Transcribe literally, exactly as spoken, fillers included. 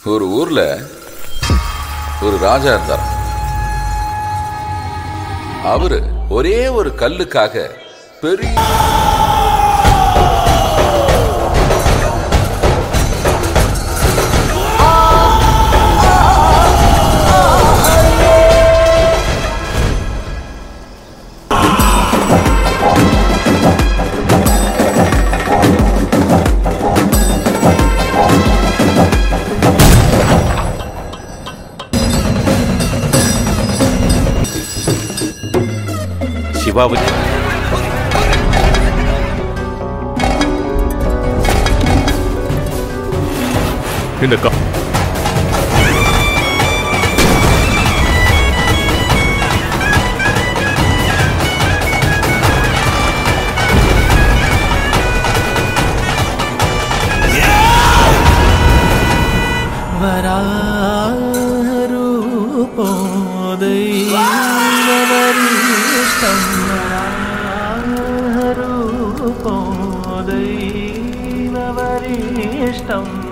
ஒரு ஊர்ல ஒரு ராஜா இருந்தார். அவரு ஒரே ஒரு கல்லுக்காக பெரிய சிவாவுக்கு இந்த கா దైవవరిష్టం